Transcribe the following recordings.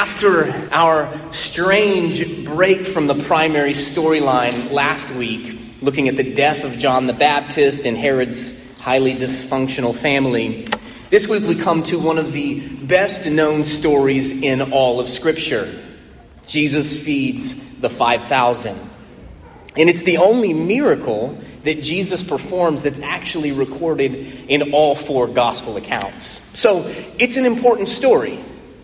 After our strange break from the primary storyline last week, looking at the death of John the Baptist and Herod's highly dysfunctional family, this week we come to one of the best known stories in all of Scripture. Jesus feeds the 5,000. And it's the only miracle that Jesus performs that's actually recorded in all four gospel accounts. So it's an important story.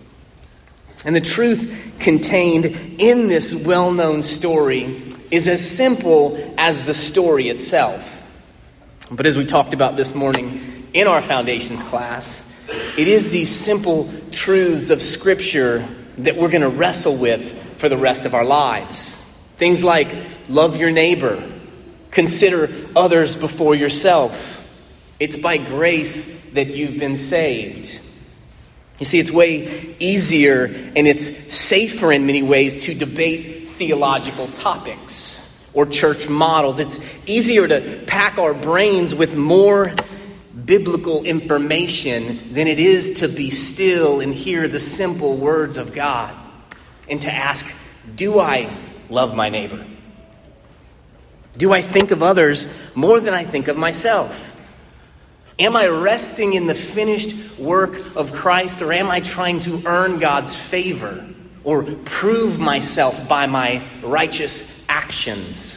And the truth contained in this well-known story is as simple as the story itself. But as we talked about this morning in our foundations class, it is these simple truths of Scripture that we're going to wrestle with for the rest of our lives. Things like love your neighbor, consider others before yourself. It's by grace that you've been saved. You see, it's way easier and it's safer in many ways to debate theological topics or church models. It's easier to pack our brains with more biblical information than it is to be still and hear the simple words of God and to ask, do I love my neighbor? Do I think of others more than I think of myself? Am I resting in the finished work of Christ, or am I trying to earn God's favor or prove myself by my righteous actions?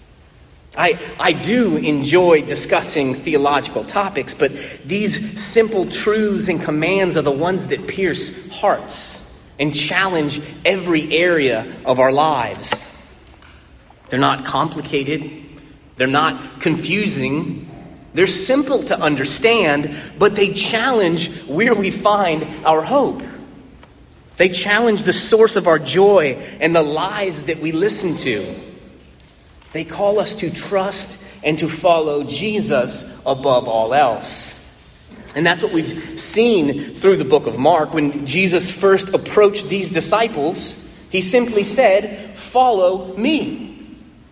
I do enjoy discussing theological topics, but these simple truths and commands are the ones that pierce hearts and challenge every area of our lives. They're not complicated. They're not confusing. They're simple to understand, but they challenge where we find our hope. They challenge the source of our joy and the lies that we listen to. They call us to trust and to follow Jesus above all else. And that's what we've seen through the book of Mark. When Jesus first approached these disciples, he simply said, "Follow me."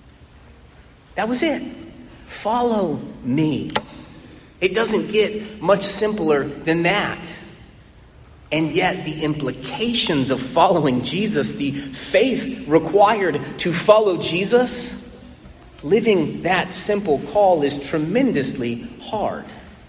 That was it. Follow me. It doesn't get much simpler than that. And yet the implications of following Jesus, the faith required to follow Jesus, living that simple call is tremendously hard.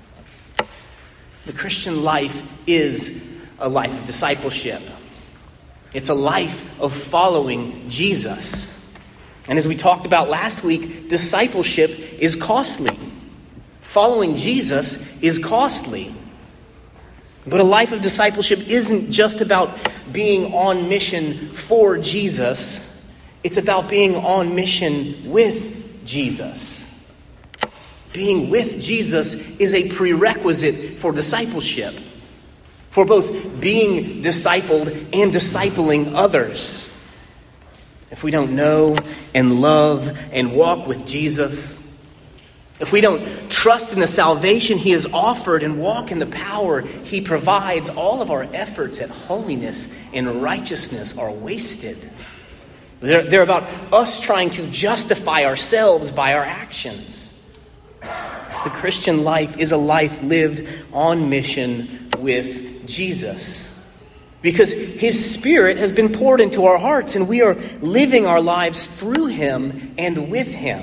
The Christian life is a life of discipleship. It's a life of following Jesus. And as we talked about last week, discipleship is costly. Following Jesus is costly. But a life of discipleship isn't just about being on mission for Jesus. It's about being on mission with Jesus. Being with Jesus is a prerequisite for discipleship, for both being discipled and discipling others. If we don't know and love and walk with Jesus, if we don't trust in the salvation he has offered and walk in the power he provides, all of our efforts at holiness and righteousness are wasted. They're about us trying to justify ourselves by our actions. The Christian life is a life lived on mission with Jesus, because his Spirit has been poured into our hearts and we are living our lives through him and with him.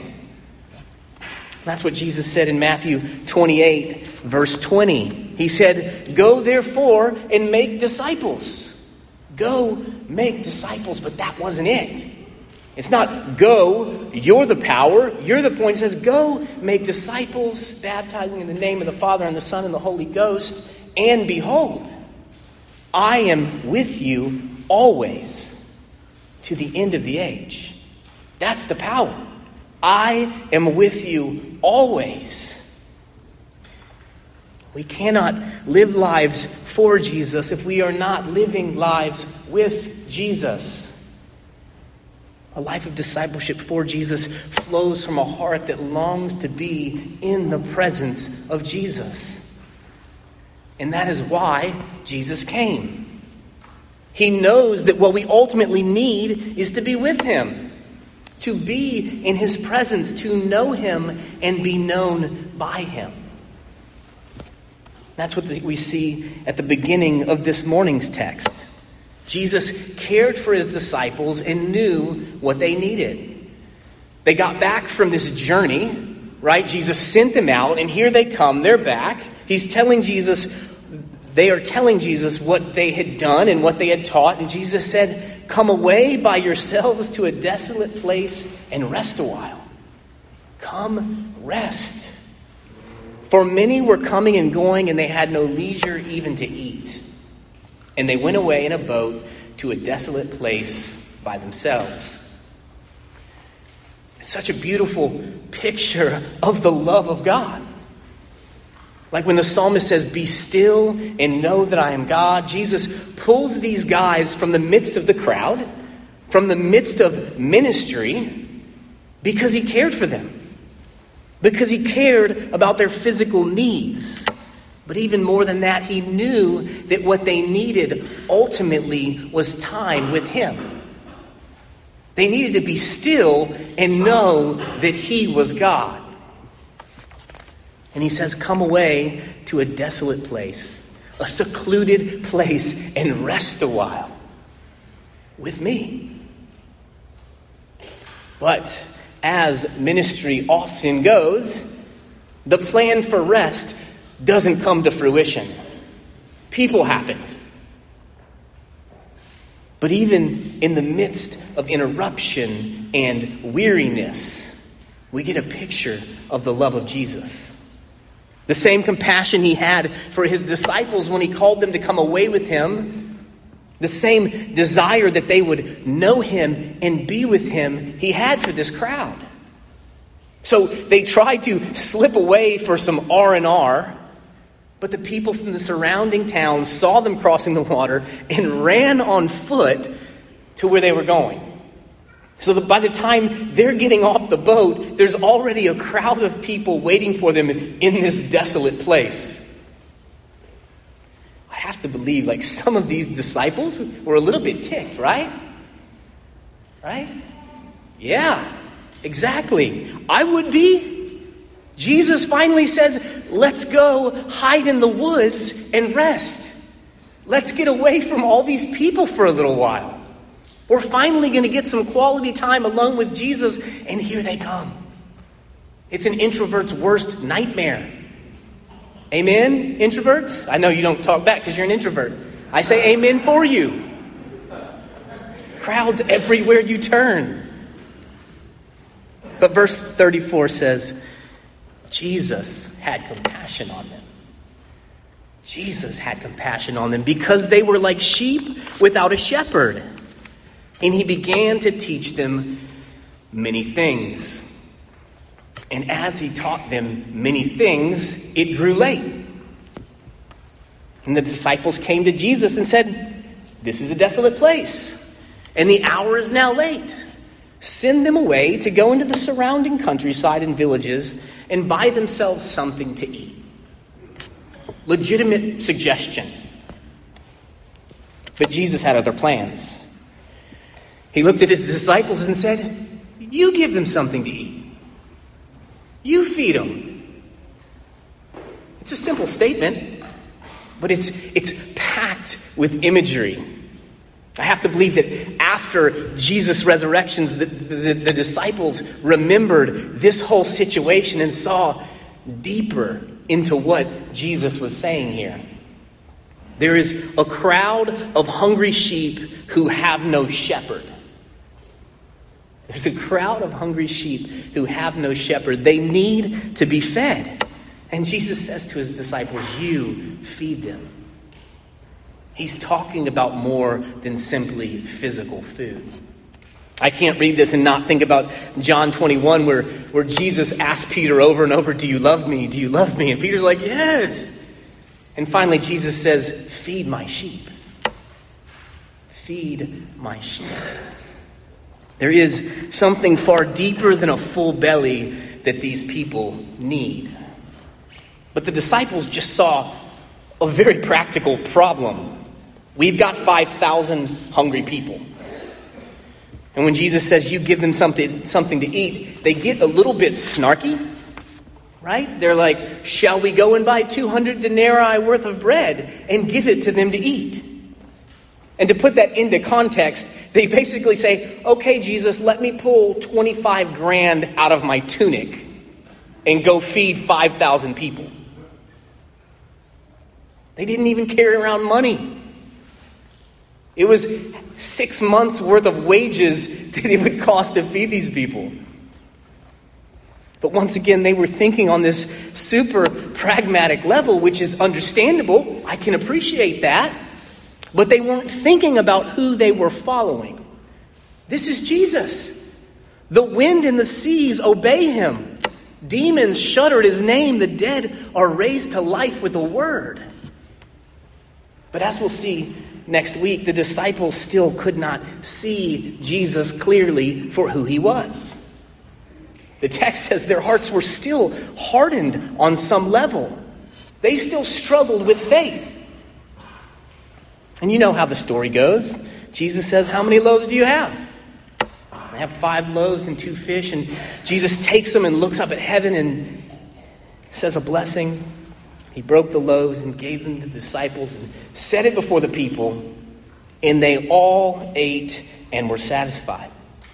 That's what Jesus said in Matthew 28, verse 20. He said, "Go therefore and make disciples." Go make disciples, but that wasn't it. It's not go, you're the power, you're the point. It says go make disciples, baptizing in the name of the Father and the Son and the Holy Ghost. And behold, I am with you always to the end of the age. That's the power. I am with you always. We cannot live lives for Jesus if we are not living lives with Jesus. A life of discipleship for Jesus flows from a heart that longs to be in the presence of Jesus. And that is why Jesus came. He knows that what we ultimately need is to be with him, to be in his presence, to know him and be known by him. That's what we see at the beginning of this morning's text. Jesus cared for his disciples and knew what they needed. They got back from this journey, right? Jesus sent them out, and here they come. They're back. They are telling Jesus what they had done and what they had taught. And Jesus said, "Come away by yourselves to a desolate place and rest a while." Come rest. For many were coming and going, and they had no leisure even to eat. And they went away in a boat to a desolate place by themselves. It's such a beautiful picture of the love of God. Like when the psalmist says, "Be still and know that I am God." Jesus pulls these guys from the midst of the crowd, from the midst of ministry, because he cared for them. Because he cared about their physical needs. But even more than that, he knew that what they needed ultimately was time with him. They needed to be still and know that he was God. And he says, "Come away to a desolate place, a secluded place, and rest a while with me." But as ministry often goes, the plan for rest doesn't come to fruition. People happened. But even in the midst of interruption and weariness, we get a picture of the love of Jesus. The same compassion he had for his disciples when he called them to come away with him, the same desire that they would know him and be with him, he had for this crowd. So they tried to slip away for some R&R, but the people from the surrounding towns saw them crossing the water and ran on foot to where they were going. So that by the time they're getting off the boat, there's already a crowd of people waiting for them in this desolate place. I have to believe, like, some of these disciples were a little bit ticked, right? Right? Yeah, exactly. I would be. Jesus finally says, "Let's go hide in the woods and rest. Let's get away from all these people for a little while. We're finally going to get some quality time alone with Jesus," and here they come. It's an introvert's worst nightmare. Amen, introverts? I know you don't talk back because you're an introvert. I say amen for you. Crowds everywhere you turn. But verse 34 says, Jesus had compassion on them. Jesus had compassion on them because they were like sheep without a shepherd. And he began to teach them many things. And as he taught them many things, it grew late. And the disciples came to Jesus and said, "This is a desolate place, and the hour is now late. Send them away to go into the surrounding countryside and villages and buy themselves something to eat." Legitimate suggestion. But Jesus had other plans. He looked at his disciples and said, "You give them something to eat. You feed them." It's a simple statement, but it's packed with imagery. I have to believe that after Jesus' resurrections, the disciples remembered this whole situation and saw deeper into what Jesus was saying here. There is a crowd of hungry sheep who have no shepherd. There's a crowd of hungry sheep who have no shepherd. They need to be fed. And Jesus says to his disciples, "You feed them." He's talking about more than simply physical food. I can't read this and not think about John 21 where Jesus asked Peter over and over, "Do you love me? Do you love me?" And Peter's like, "Yes." And finally Jesus says, "Feed my sheep. Feed my sheep." There is something far deeper than a full belly that these people need. But the disciples just saw a very practical problem. We've got 5,000 hungry people. And when Jesus says you give them something to eat, they get a little bit snarky, right? They're like, "Shall we go and buy 200 denarii worth of bread and give it to them to eat?" And to put that into context, they basically say, okay, Jesus, let me pull 25 grand out of my tunic and go feed 5,000 people. They didn't even carry around money. It was 6 months worth of wages that it would cost to feed these people. But once again, they were thinking on this super pragmatic level, which is understandable. I can appreciate that. But they weren't thinking about who they were following. This is Jesus. The wind and the seas obey him. Demons shudder at his name. The dead are raised to life with a word. But as we'll see next week, the disciples still could not see Jesus clearly for who he was. The text says their hearts were still hardened on some level. They still struggled with faith. And you know how the story goes. Jesus says, how many loaves do you have? I have 5 loaves and 2 fish. And Jesus takes them and looks up at heaven and says a blessing. He broke the loaves and gave them to the disciples and set it before the people. And they all ate and were satisfied.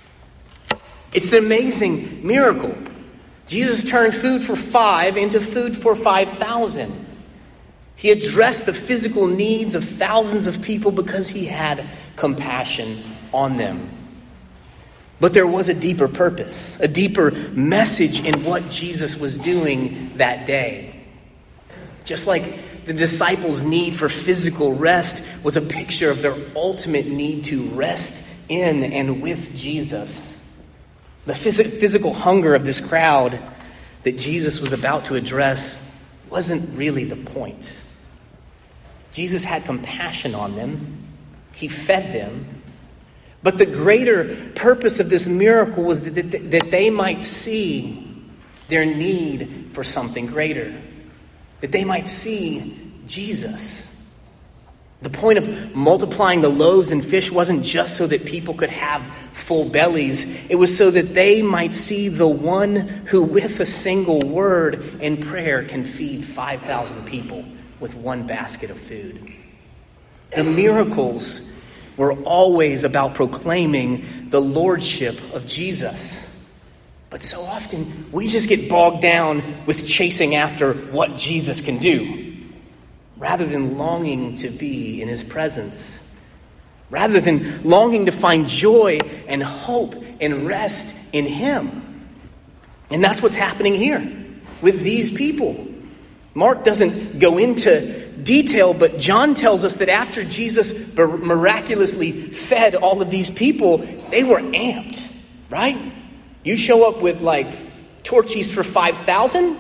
It's an amazing miracle. Jesus turned food for 5 into food for 5,000. He addressed the physical needs of thousands of people because he had compassion on them. But there was a deeper purpose, a deeper message in what Jesus was doing that day. Just like the disciples' need for physical rest was a picture of their ultimate need to rest in and with Jesus. The physical hunger of this crowd that Jesus was about to address wasn't really the point. Jesus had compassion on them. He fed them. But the greater purpose of this miracle was that they might see their need for something greater. That they might see Jesus. The point of multiplying the loaves and fish wasn't just so that people could have full bellies. It was so that they might see the one who with a single word and prayer can feed 5,000 people with one basket of food. The miracles were always about proclaiming the lordship of Jesus. But so often we just get bogged down with chasing after what Jesus can do, rather than longing to be in his presence, rather than longing to find joy and hope and rest in him. And that's what's happening here with these people. Mark doesn't go into detail, but John tells us that after Jesus miraculously fed all of these people, they were amped, right? You show up with like torchies for 5,000,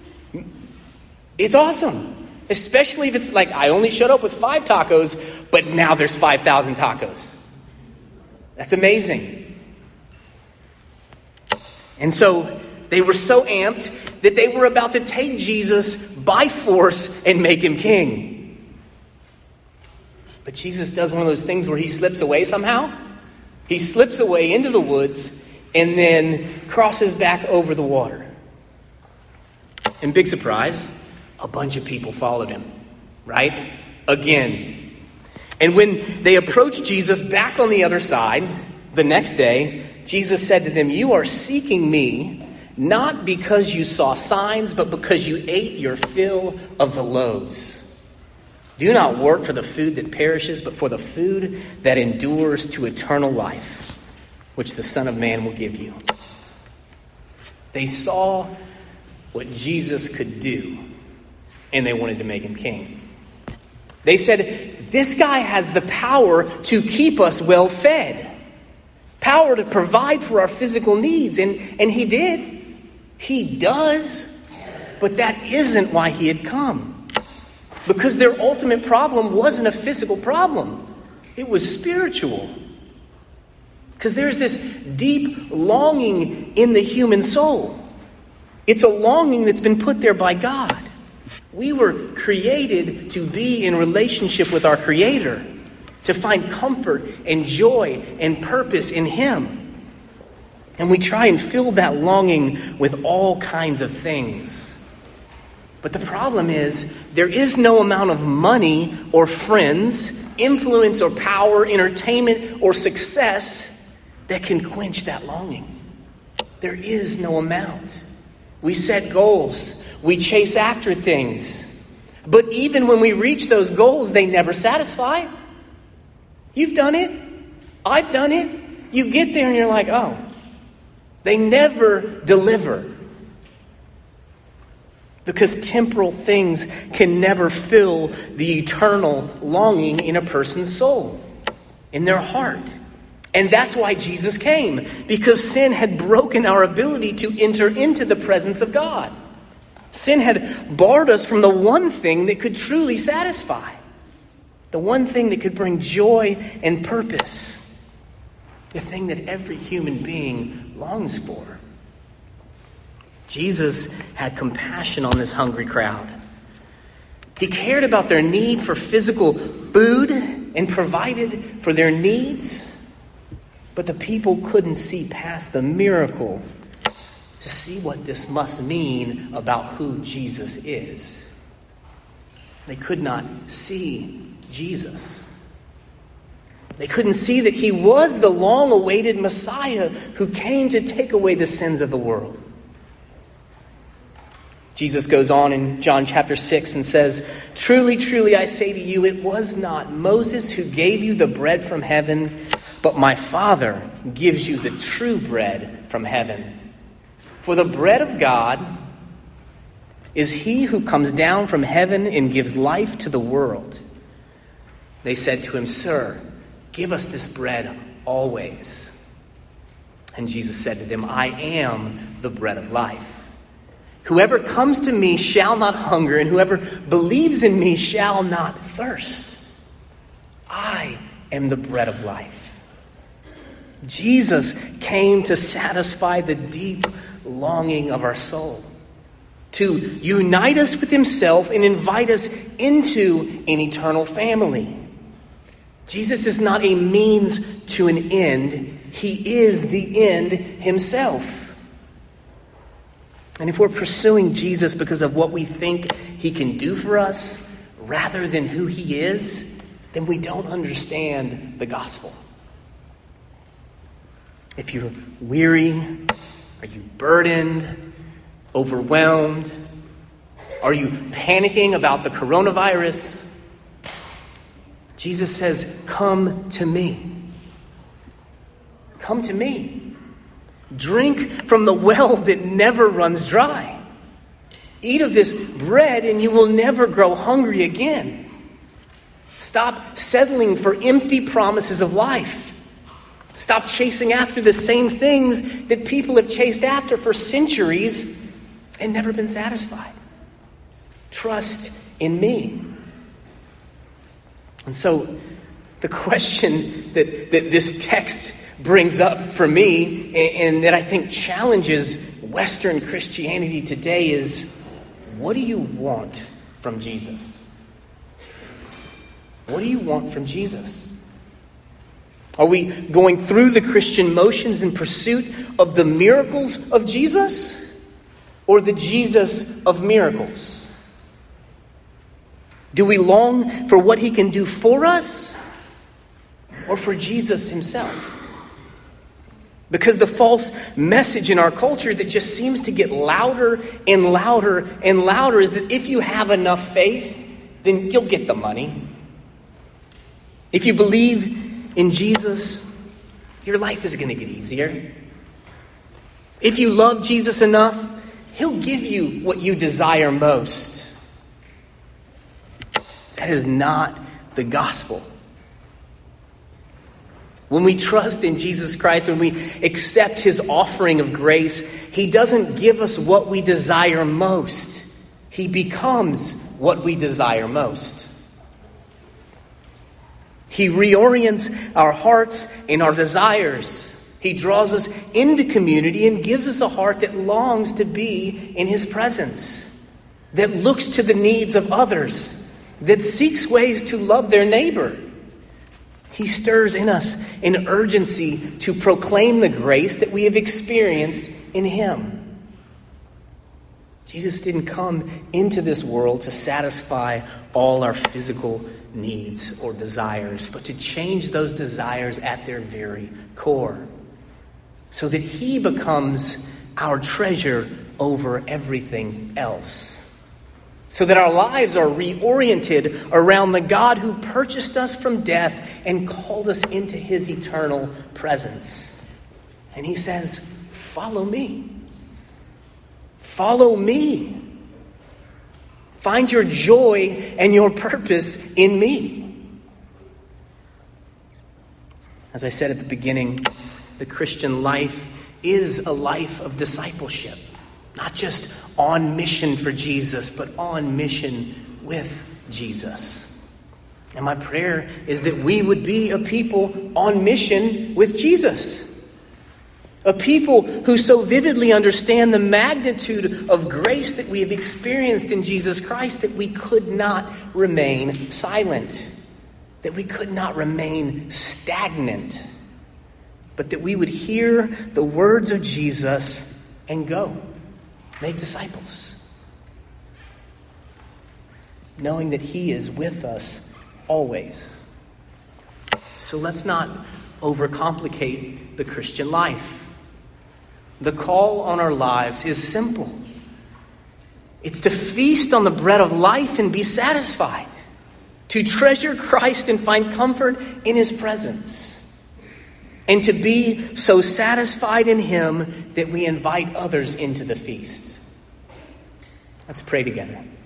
it's awesome. Especially if it's like, I only showed up with 5 tacos, but now there's 5,000 tacos. That's amazing. And so they were so amped that they were about to take Jesus by force and make him king. But Jesus does one of those things where he slips away somehow. He slips away into the woods and then crosses back over the water. And big surprise, a bunch of people followed him, right? Again. And when they approached Jesus back on the other side, the next day, Jesus said to them, "You are seeking me, not because you saw signs, but because you ate your fill of the loaves. Do not work for the food that perishes, but for the food that endures to eternal life, which the Son of Man will give you." They saw what Jesus could do, and they wanted to make him king. They said, this guy has the power to keep us well fed, power to provide for our physical needs, and he did. He does, but that isn't why he had come. Because their ultimate problem wasn't a physical problem. It was spiritual. Because there's this deep longing in the human soul. It's a longing that's been put there by God. We were created to be in relationship with our Creator, to find comfort and joy and purpose in Him. And we try and fill that longing with all kinds of things. But the problem is, there is no amount of money or friends influence or power, entertainment or success that can quench that longing. There is no amount. We set goals. We chase after things. But even when we reach those goals, they never satisfy. You've done it. I've done it. You get there and you're like, oh, they never deliver. Because temporal things can never fill the eternal longing in a person's soul, in their heart. And that's why Jesus came, because sin had broken our ability to enter into the presence of God. Sin had barred us from the one thing that could truly satisfy, the one thing that could bring joy and purpose, the thing that every human being longs for. Jesus had compassion on this hungry crowd. He cared about their need for physical food and provided for their needs. But the people couldn't see past the miracle to see what this must mean about who Jesus is. They could not see Jesus. They couldn't see that he was the long-awaited Messiah who came to take away the sins of the world. Jesus goes on in John chapter 6 and says, "Truly, truly, I say to you, it was not Moses who gave you the bread from heaven, but my Father gives you the true bread from heaven. For the bread of God is he who comes down from heaven and gives life to the world." They said to him, "Sir, give us this bread always." And Jesus said to them, "I am the bread of life. Whoever comes to me shall not hunger, and whoever believes in me shall not thirst. I am the bread of life." Jesus came to satisfy the deep longing of our soul, to unite us with himself and invite us into an eternal family. Jesus is not a means to an end. He is the end himself. And if we're pursuing Jesus because of what we think he can do for us rather than who he is, then we don't understand the gospel. If you're weary, are you burdened, overwhelmed? Are you panicking about the coronavirus? Jesus says, "Come to me. Come to me. Drink from the well that never runs dry. Eat of this bread and you will never grow hungry again. Stop settling for empty promises of life. Stop chasing after the same things that people have chased after for centuries and never been satisfied. Trust in me." And so the question that this text brings up for me, and that I think challenges Western Christianity today, is, what do you want from Jesus? What do you want from Jesus? Are we going through the Christian motions in pursuit of the miracles of Jesus, or the Jesus of miracles? Do we long for what he can do for us, or for Jesus himself? Because the false message in our culture that just seems to get louder and louder and louder is that if you have enough faith, then you'll get the money. If you believe in Jesus, your life is going to get easier. If you love Jesus enough, he'll give you what you desire most. That is not the gospel. When we trust in Jesus Christ, when we accept his offering of grace, he doesn't give us what we desire most. He becomes what we desire most. He reorients our hearts and our desires. He draws us into community and gives us a heart that longs to be in his presence, that looks to the needs of others, that seeks ways to love their neighbor. He stirs in us an urgency to proclaim the grace that we have experienced in him. Jesus didn't come into this world to satisfy all our physical needs or desires, but to change those desires at their very core, so that he becomes our treasure over everything else, so that our lives are reoriented around the God who purchased us from death and called us into his eternal presence. And he says, follow me. Follow me. Find your joy and your purpose in me. As I said at the beginning, the Christian life is a life of discipleship. Not just on mission for Jesus, but on mission with Jesus. And my prayer is that we would be a people on mission with Jesus. A people who so vividly understand the magnitude of grace that we have experienced in Jesus Christ that we could not remain silent, that we could not remain stagnant, but that we would hear the words of Jesus and go, make disciples, knowing that he is with us always. So let's not overcomplicate the Christian life. The call on our lives is simple. It's to feast on the bread of life and be satisfied, to treasure Christ and find comfort in his presence, and to be so satisfied in him that we invite others into the feast. Let's pray together.